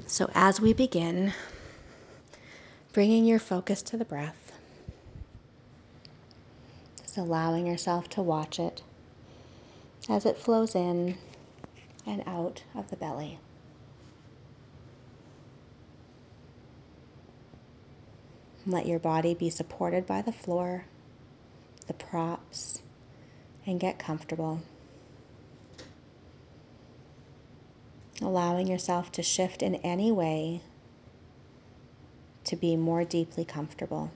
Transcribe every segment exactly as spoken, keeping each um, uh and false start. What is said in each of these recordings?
So as we begin, bringing your focus to the breath, just allowing yourself to watch it as it flows in and out of the belly. Let your body be supported by the floor, the props, and get comfortable. Allowing yourself to shift in any way to be more deeply comfortable.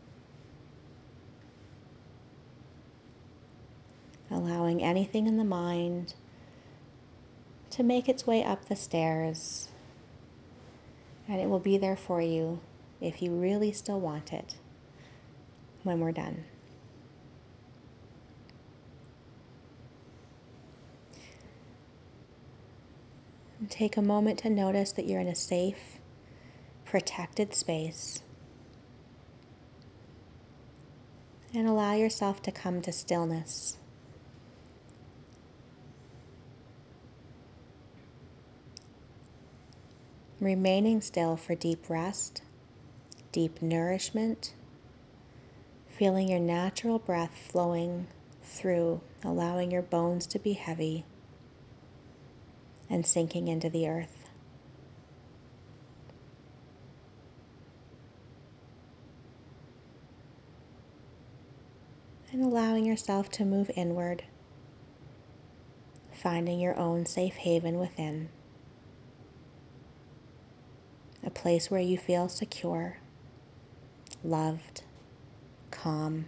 Allowing anything in the mind to make its way up the stairs, and it will be there for you if you really still want it when we're done. And take a moment to notice that you're in a safe, protected space, and allow yourself to come to stillness. Remaining still for deep rest, deep nourishment, feeling your natural breath flowing through, allowing your bones to be heavy and sinking into the earth. And allowing yourself to move inward, finding your own safe haven within. A place where you feel secure, loved, calm.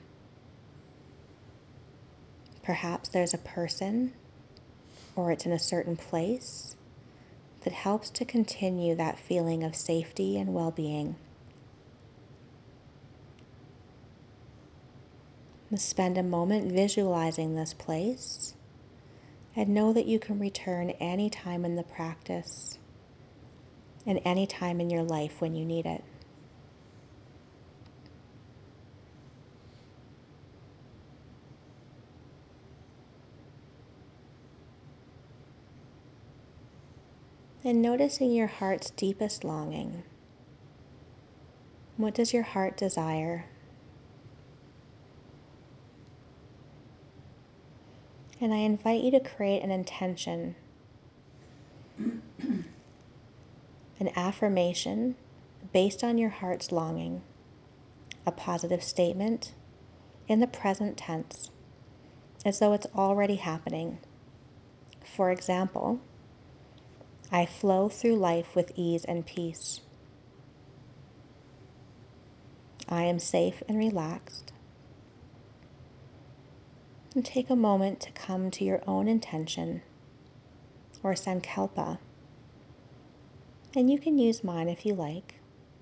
Perhaps there's a person, or it's in a certain place, that helps to continue that feeling of safety and well-being. Spend a moment visualizing this place, and know that you can return any time in the practice and any time in your life when you need it. And noticing your heart's deepest longing. What does your heart desire? And I invite you to create an intention, an affirmation based on your heart's longing, a positive statement in the present tense, as though it's already happening. For example, I flow through life with ease and peace. I am safe and relaxed. And take a moment to come to your own intention or sankalpa. And you can use mine if you like.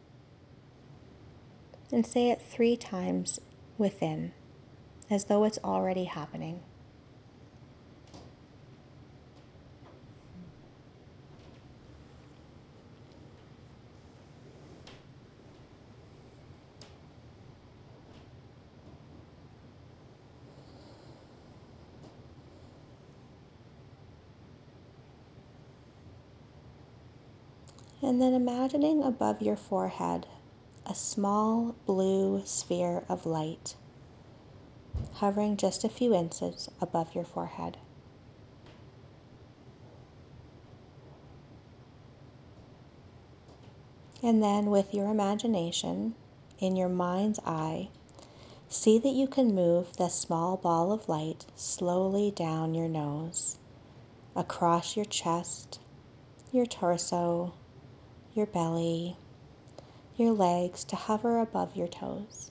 And say it three times within, as though it's already happening. And then imagining above your forehead a small blue sphere of light hovering just a few inches above your forehead. And then with your imagination, in your mind's eye, see that you can move the small ball of light slowly down your nose, across your chest, your torso, your belly, your legs to hover above your toes.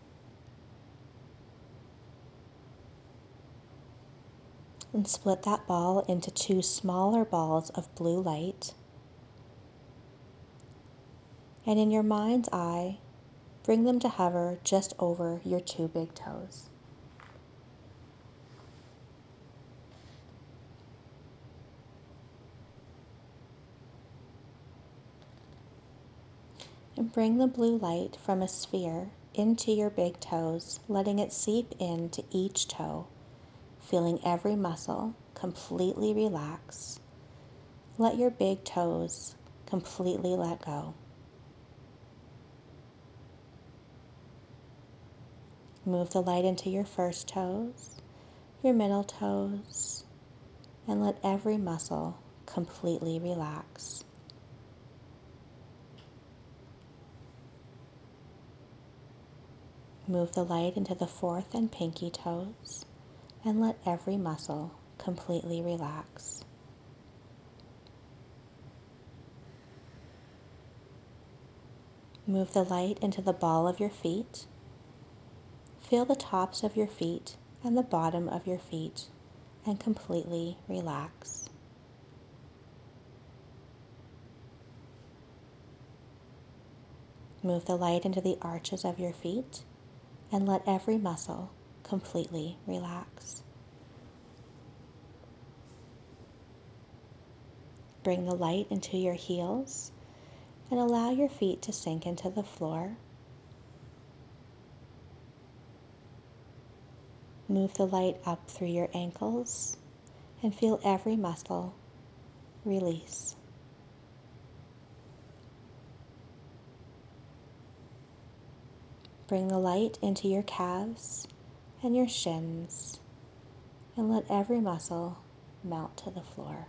And split that ball into two smaller balls of blue light. And in your mind's eye, bring them to hover just over your two big toes. And bring the blue light from a sphere into your big toes, letting it seep into each toe, feeling every muscle completely relax. Let your big toes completely let go. Move the light into your first toes, your middle toes, and let every muscle completely relax. Move the light into the fourth and pinky toes, and let every muscle completely relax. Move the light into the ball of your feet. Feel the tops of your feet and the bottom of your feet, and completely relax. Move the light into the arches of your feet, and let every muscle completely relax. Bring the light into your heels and allow your feet to sink into the floor. Move the light up through your ankles and feel every muscle release. Bring the light into your calves and your shins and let every muscle melt to the floor.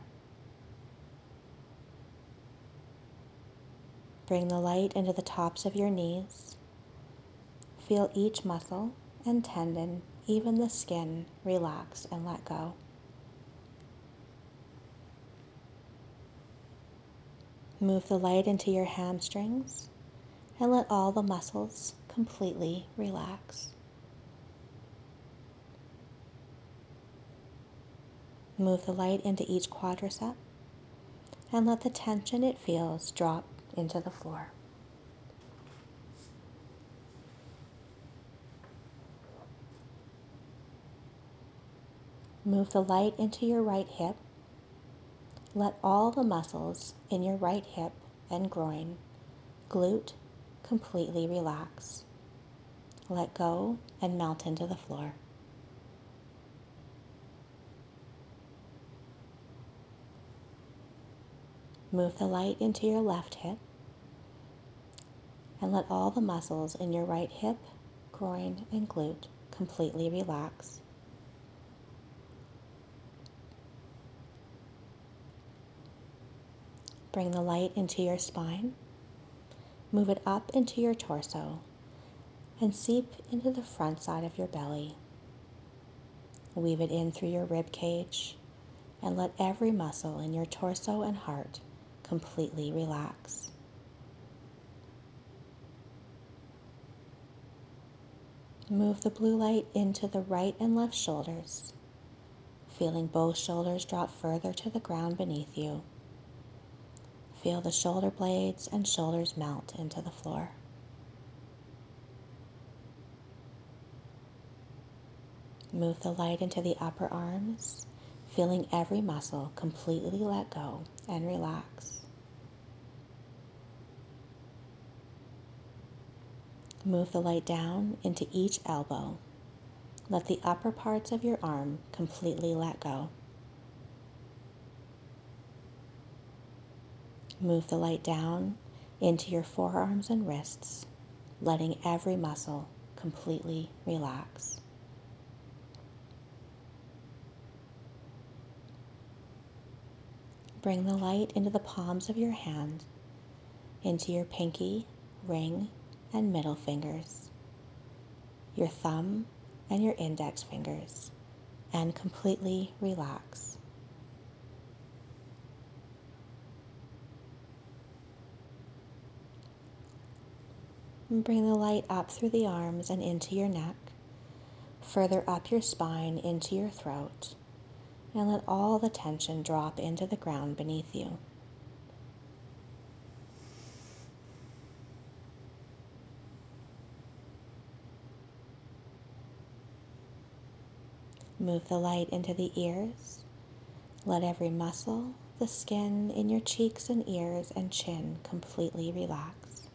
Bring the light into the tops of your knees. Feel each muscle and tendon, even the skin, relax and let go. Move the light into your hamstrings and let all the muscles completely relax. Move the light into each quadricep and let the tension it feels drop into the floor. Move the light into your right hip. Let all the muscles in your right hip and groin, glute, completely relax. Let go and melt into the floor. Move the light into your left hip and let all the muscles in your right hip, groin, and glute completely relax. Bring the light into your spine. Move it up into your torso and seep into the front side of your belly. Weave it in through your rib cage and let every muscle in your torso and heart completely relax. Move the blue light into the right and left shoulders, feeling both shoulders drop further to the ground beneath you. Feel the shoulder blades and shoulders melt into the floor. Move the light into the upper arms, feeling every muscle completely let go and relax. Move the light down into each elbow. Let the upper parts of your arm completely let go. Move the light down into your forearms and wrists, letting every muscle completely relax. Bring the light into the palms of your hand, into your pinky, ring, and middle fingers, your thumb and your index fingers, and completely relax. And bring the light up through the arms and into your neck, further up your spine into your throat, and let all the tension drop into the ground beneath you. Move the light into the ears. Let every muscle, the skin in your cheeks and ears and chin completely relax.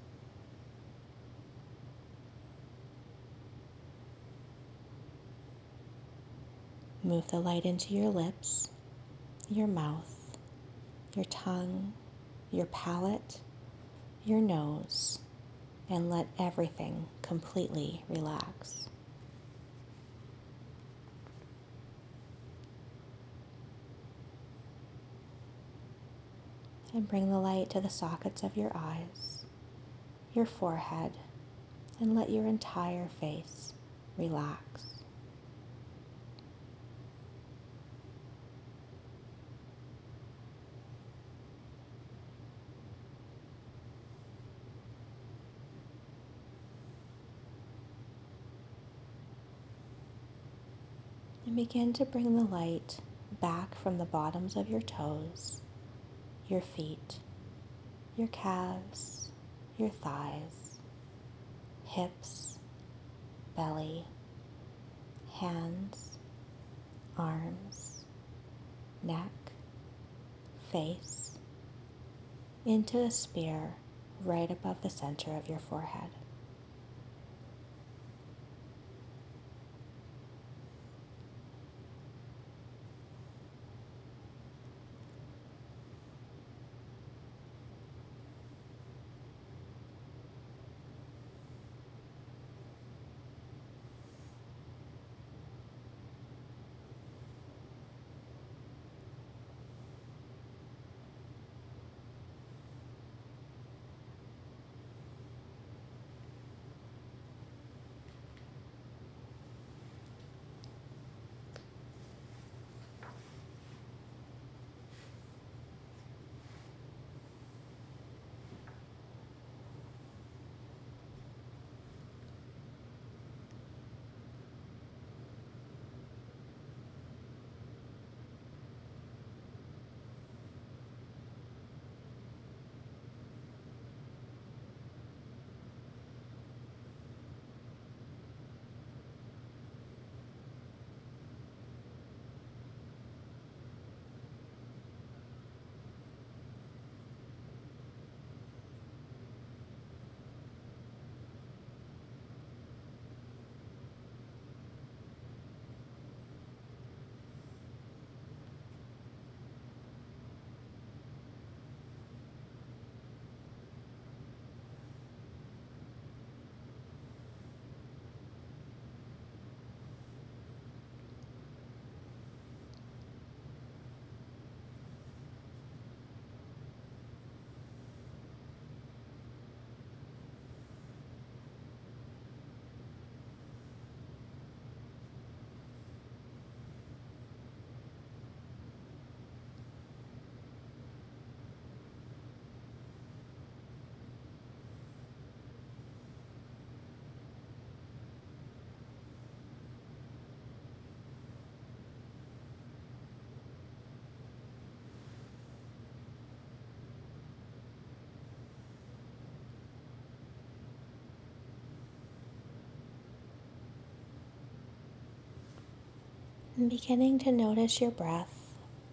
Move the light into your lips, your mouth, your tongue, your palate, your nose, and let everything completely relax. And bring the light to the sockets of your eyes, your forehead, and let your entire face relax. And begin to bring the light back from the bottoms of your toes, your feet, your calves, your thighs, hips, belly, hands, arms, neck, face, into a spear right above the center of your forehead. And beginning to notice your breath,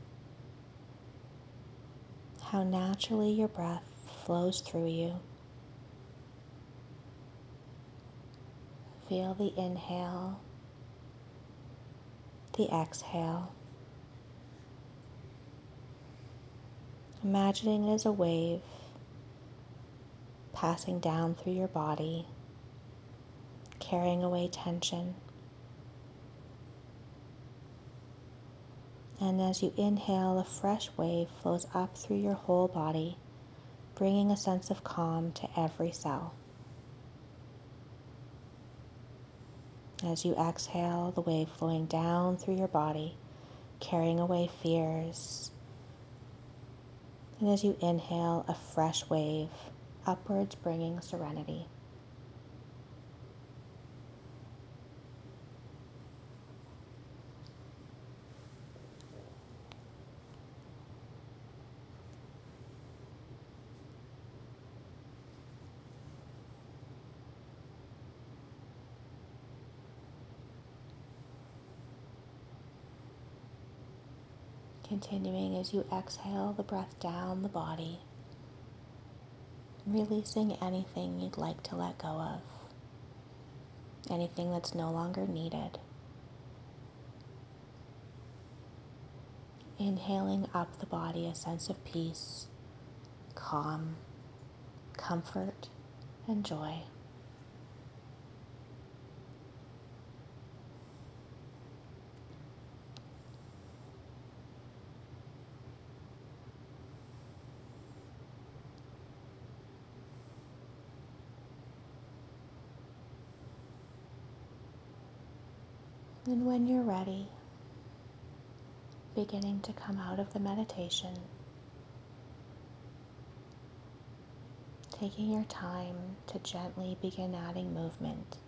how naturally your breath flows through you. Feel the inhale, the exhale, imagining it as a wave passing down through your body, carrying away tension. And as you inhale, a fresh wave flows up through your whole body, bringing a sense of calm to every cell. As you exhale, the wave flowing down through your body, carrying away fears. And as you inhale, a fresh wave upwards, bringing serenity. Continuing as you exhale the breath down the body, releasing anything you'd like to let go of, anything that's no longer needed. Inhaling up the body a sense of peace, calm, comfort, and joy. And when you're ready, beginning to come out of the meditation, taking your time to gently begin adding movement